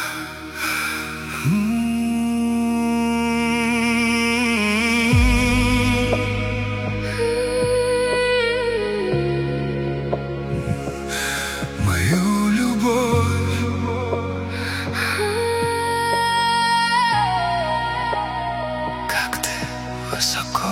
Мою любовь, как ты высоко.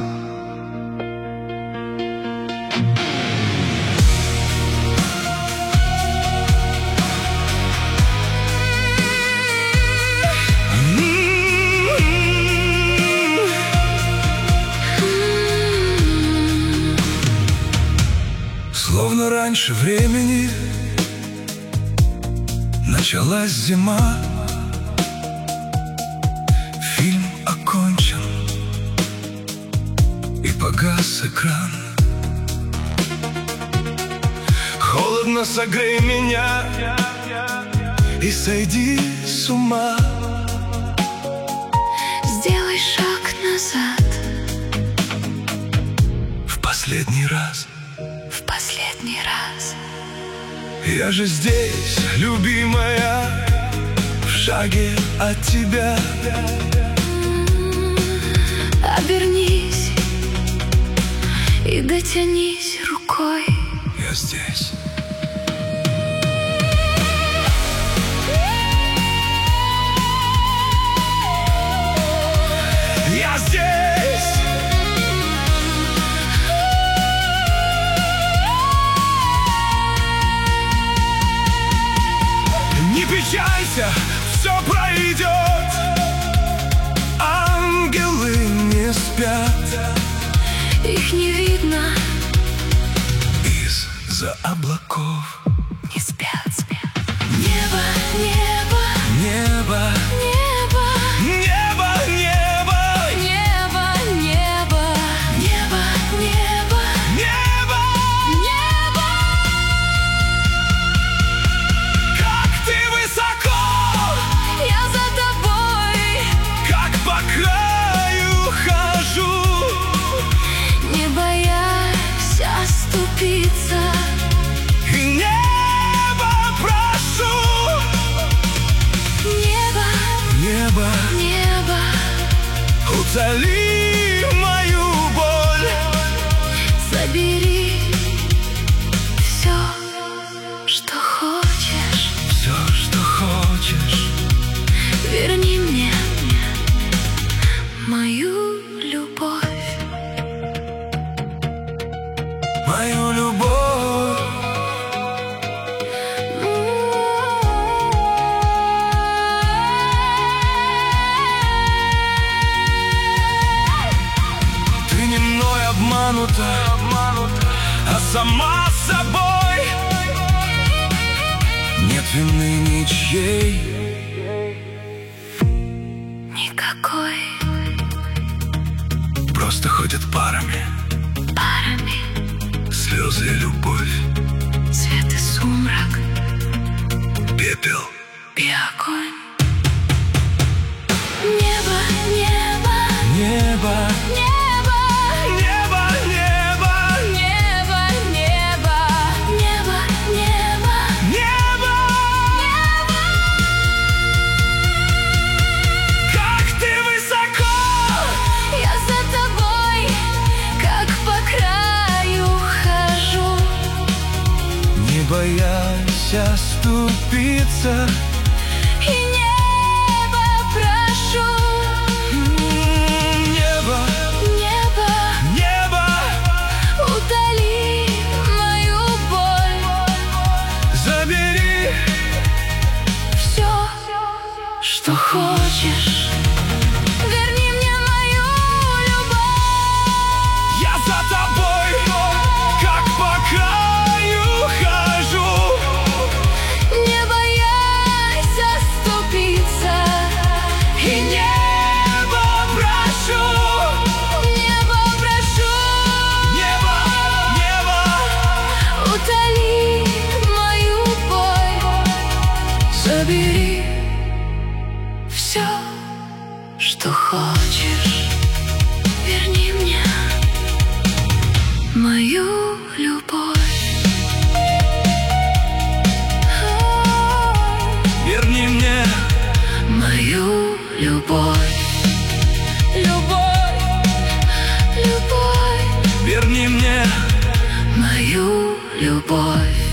Словно раньше времени началась зима. Фильм окончен, и погас экран. Холодно, согрей меня и сойди с ума. Сделай шаг назад. В последний раз. В последний раз. Я же здесь, любимая, в шаге от тебя. Обернись и дотянись рукой. Я здесь. Я здесь. Не печалься, все пройдет. Ангелы не спят. Их не видно Из-за облаков. не спят. Небо, небо, Небо, небо, небо, небо, небо, небо, небо, небо, небо. небо. Как ты высоко, Я за тобой, как по краю хожу. не боясь оступиться. И небо прошу. Небо, Небо, небо, утоли мою боль. забери все, что хочешь. Все, что хочешь. Верни мне мою любовь. Мою любовь. Ты не мной обманута, а сама собой. Нет вины ничьей. Никакой. Просто ходят парами Парами слезы и любовь, свет и сумрак пепел. и огонь. Небо, небо, Небо, небо, небо, небо, небо, небо, небо, небо, небо. Как ты высоко, я за тобой, как по краю хожу. не боясь оступиться. И небо прошу. Небо, Небо, небо, утоли мою боль. забери Все, что хочешь. Верни мне мою любовь. я за тобой, как по краю хожу. Не боясь оступиться. любовь. Любовь, любовь, верни мне мою любовь.